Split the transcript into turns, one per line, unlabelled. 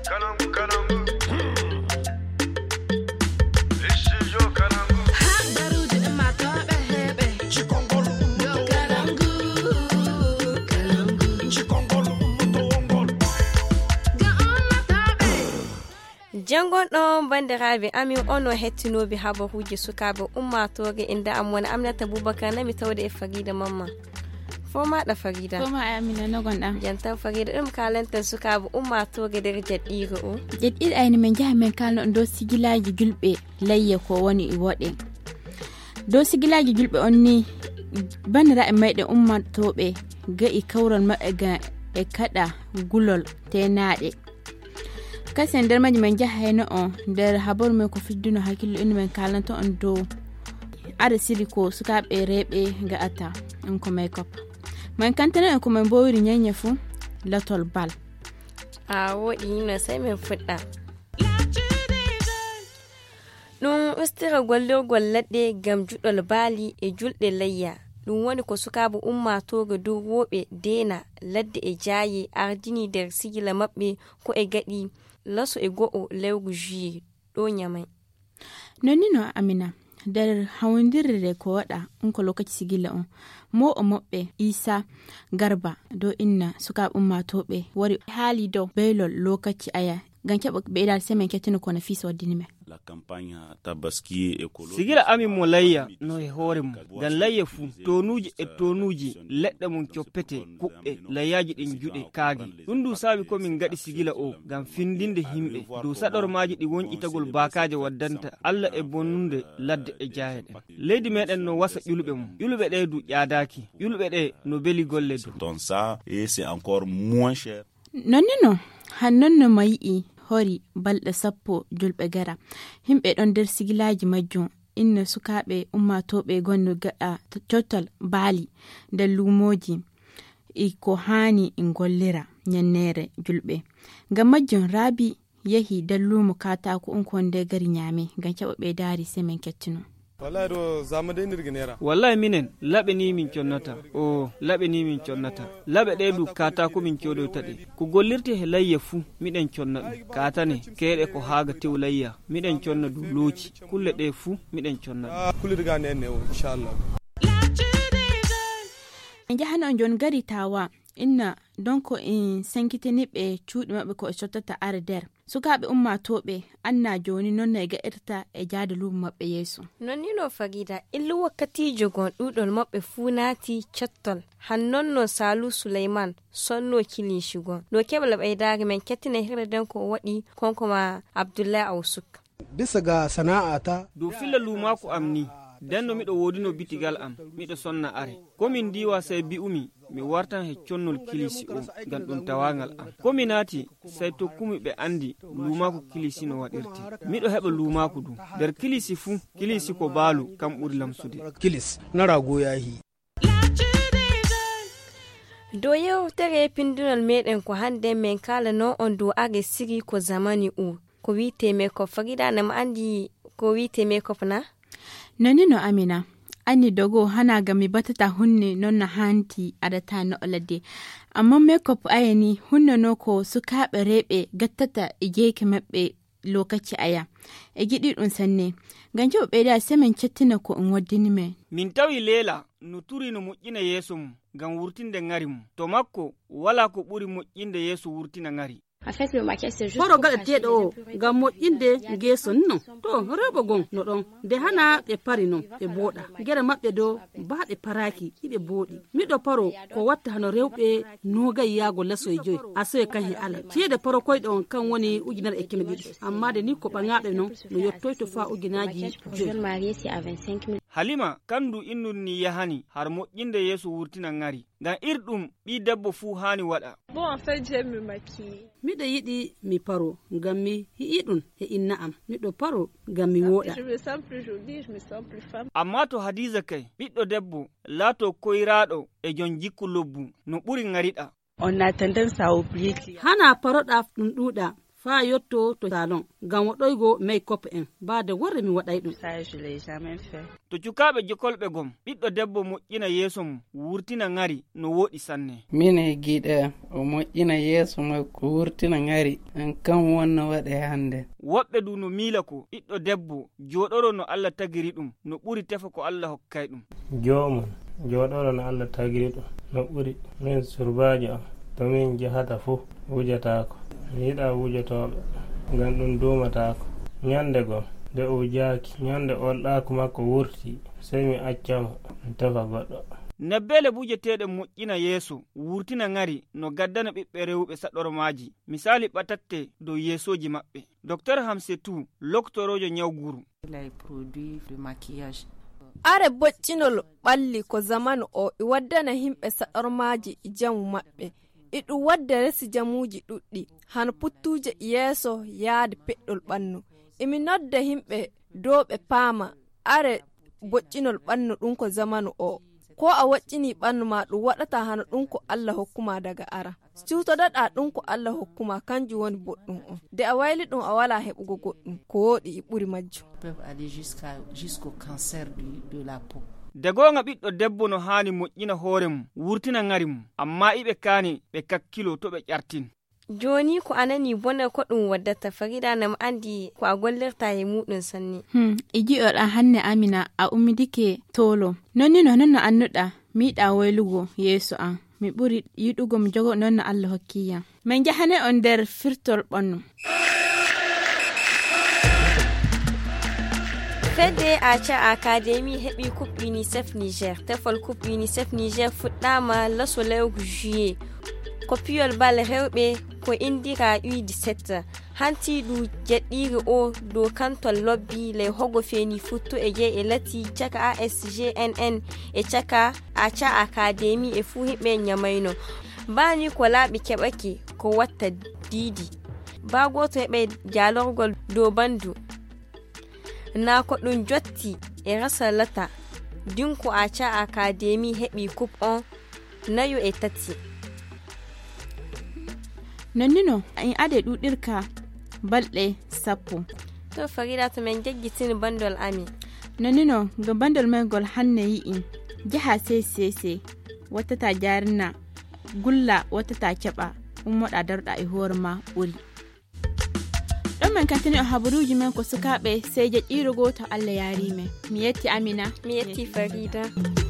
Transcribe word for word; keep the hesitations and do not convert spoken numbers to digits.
jangon ɗon bandiraɓe amin ono hettinoɓe habaruji sukaɓe ummatoge inda am woni Aminata Boubacar nami tawde e Farida Mamma fo maɗa Farida
fo ma Amina nogonɗa
jantan Farida ɗum kalanten sukaɓe ummatoge nder jeɗɗigo o
jeɗɗiɗo ayni min jaha min kalno dow sigilaji julɓe layye ko woni e woɗe dow sigilaji julɓe on ni bandiraɓe mayɗe ummatoɓe ga'i kawral maɓɓe ga e kaɗa gulol tenaɗe kasen nder maji men jahayno on nder habaru men ko fidduno hakkillo indi men kalanto on dow ada siri ko sukaɓe reɓe ga ata on ko makeup man kantana en ko men bowiri nyanya fu latol bal
a wodi no sai men fudda ɗum ustira gollirgol leɗɗe gam juɗol baali e julɗe layya ɗum woni ko sukaɓe ummatoge dow woɓe dena ladde e jaaye ardini nder sigila maɓɓe ko e gaɗi laso e go'o lewgu juillet ɗo nyamai
nonni no Amina nder hawdirde ko waɗa on ko lokaci sigila on mo o moɓɓe Isa Garba dow inna sukaɓe ummatoɓe wari haali dow beylol lokaci aya gan keɓa ɓeydade semen kettino kono fii soddini men
la campagne tabaski écolo
sigira amin mo layya no e hoore mum gan layya fuu tonuji e tonuji leɗɗe mum coppete kuɓɓe layyaji ɗin juɗe kaagi ɗum du saabi komin gaɗi sigila o gam findinde himɓe dow saɗormaji ɗi wonƴitagol bakaje waddanta Allah e bonnude ladde e jaheɗe leydi meɗen no wasa ƴulɓe mum ƴulɓe ɗe du ƴaadaki ƴulɓe ɗe no beeli golle du
donc ça et c'est encore moins cher
nonni no hannon no mayi'i hori balɗe sappo julɓe gara himɓe ɗon nder sigilaji majjum inna sukaɓe ummatoɓe gonno gaɗa cottal baali nder lumoji e ko hani in gollira nyannere julɓe ngam majjum Rabi yahi nder lumo katako on ko nde gari nyame ngam keɓa ɓe daari semen kettino
wallahi do zama de ndir ginera
wallahi minen labe ni min connata o labe ni min connata labe de du kata ko min codo tade ko gollirte he layya fu miden conna dum katane kede ko haga tew layya miden conna du loci kulle de fu miden conna
kulle daga ne ne inshallah
jahana on jon gari tawa inna donc in sankiteni ɓe cuuɗi maɓɓe ko e cottata are nder sukaɓe ummatoɓe anna joni non na e gaɗirta e jaade lumo maɓɓe yeeso
non ni no Farida illu wakkatijo gon ɗuɗol maɓɓe fuu naati cottol hannon no Salu Suleiman sonno kilishi gon no keɓla ɓeydare men kettina hirde den ko waɗi konkoma Abdullahi Awsuk
bisa ga sana'ata
do filla lumako amni denno miɗo wodino bitigal am miɗo sonna are komin diwa sai bi'umi mi wartan he connol kilisi o gam ɗum tawagal am komi naati sai tokkumi ɓe andi lumako kilisi no waɗirte miɗo heɓa lumako du nder kilisi fuu kilisi ko baalu kam ɓuri lamsude
kilis na rago yahi
do yewtere pindunol meɗen ko hande men kala no on do age siri ko zamani o ko wite makeup Farida nam andi ko wite makeup na
noni no Amina anni dogo hana ga mi batata hunne non na hanti adata no olade amma makeup ayani hunne no ko sukaɓe reɓe gattata e jeke maɓɓe lokaci aya e gidi ɗum sanne ganjo ɓe da semen cettina ko on waddini men
min tawi Lela no turi no moƴƴina yeeso mum gam wurtinde ngari mum to makko wala ko ɓuri moƴƴinde yeeso wurtina ngari
horo gaɗeteɗo o ngam moƴƴinde geeso no to rewɓe gon no ɗon nde hana ɓe pari non ɓe booɗa gueɗe maɓɓe do baaɗe paraki ɗiɓe booɗi miɗo paro ko watta hano rewɓe nogayi yaago lesso e joyi asoye kan he ala ceede paro koyɗe on kan woni ujunere e keme ɗiɗi amma de ni ko ɓaŋaɓe non no yettoy to fa ujunaji joyi
Halima kandu innun ni yahani har moƴƴinde yeeso wurtina ngari ngam irɗum ɓi debbo fuu hani waɗa
miɗo yiɗi mi paro ngam mi hi'i ɗum e inna am miɗo paro ngam mi woɗa
amma to Hadiza kay ɓiɗɗo debbo laato koyraɗo e jon jikku lobbu no ɓuri ngariɗa
hana paroɗa ɗum ɗuuɗa fa yotto to salon gam waɗoygo make-up en ba da warre mi waɗay ɗum.
To cukaɓe jokolɓe gom ɓiɗɗo debbo moƴƴina yeeso mum wurtina ngari no woɗi sanne.
Mine giɗa o moƴƴina yeeso makko wurtina ngari an kam wonno waɗe hande.
Woɓɓe du no miila ko ɓiɗɗo debbo joɗoro no Allah tagiri ɗum no ɓuri tefa ko Allah hokkay ɗum.
Jomum joɗoro no Allah tagiri ɗum no ɓuri. Min surbajo am to min jahata fof wujatako mi yiɗa wujotoɓe ngam ɗum dumatako. Ñande gom nde o jaaki ñande olɗako makko wurti sey mi accamo mi tefa goɗɗo.
Nebbele bujeteɗe moƴƴina yeeso wurtina ngari no gaddana ɓiɓɓe rewɓe saɗormaji misali ɓatatte dow yeesoji maɓɓe. Docteur Hamsetou loktorojo ñawguru.
Are boccinol ɓalli ko zamanu o i waddana himɓe saɗormaji jamu maɓɓe iɗum wadda resi jamuji ɗuɗɗi han puttuje yeeso yaade peɗɗol ɓannu. Imi nodda himɓe dow ɓe paama are boccinol ɓannu ɗum ko zamanu o ko a waccini ɓannu ma ɗum waɗata hano ɗum ko Allah hokkuma daga ara cutoɗaɗa ɗum ko Allah hokkuma kanjum woni boɗɗum on de a wayli ɗum a wala heɓugo goɗɗum ko woɗi i ɓuri majjum.
De gonga ɓiɗɗo debbo no hani moƴƴina hoore mum wurtina ngari mum amma iɓe kaani ɓe kakkilo to ɓe ƴartin.
Joni ko anani bone ko ɗum waddata Farida nam andi ko a gollirta e muɗum sanni.
Hmm, iji oɗa hanne Amina a ummidike tolo. Nonni no non no annuɗa mi yiɗa waylugo yeeso an. Mi ɓuri yiɗugo mi jogo non no Allah hokkiyam. Min jahane on nder firtol ɓannu.
Fedde Acha Academy heɓi coupe UNICEF Niger. Tefol coupe UNICEF Niger fuɗɗama laso lewru juillet. Ko piyol bal rewɓe ko indira U dix-sept hantiɗu jeɗɗiri o dow kantol lobbi ley hogo feni futtu e je e lati caka A S G N N e caka Acha Academy e fuu himɓe nyamayno bani ko laaɓi keɓake ko watta diidi ba goto heɓe jalorgol dow bandu na ko ɗum jotti e rasa lata dinko Acha Academy heɓi coupe on nayo e tati.
Nonnino in ade ɗuɗirka balɗe sappo.
To Farida to men jeggitini bandol ami.
Nonnino ga bandol men gol hanne yi'in jaha sesese watata jarina gulla watata keɓa ummoɗa darɗa e hoore ma ɓuri. Ɗon men kantini o habaruji men ko sukaɓe sey je ƴirugo to Allah yari men. Mi yetti Amina.
Mi yetti Farida.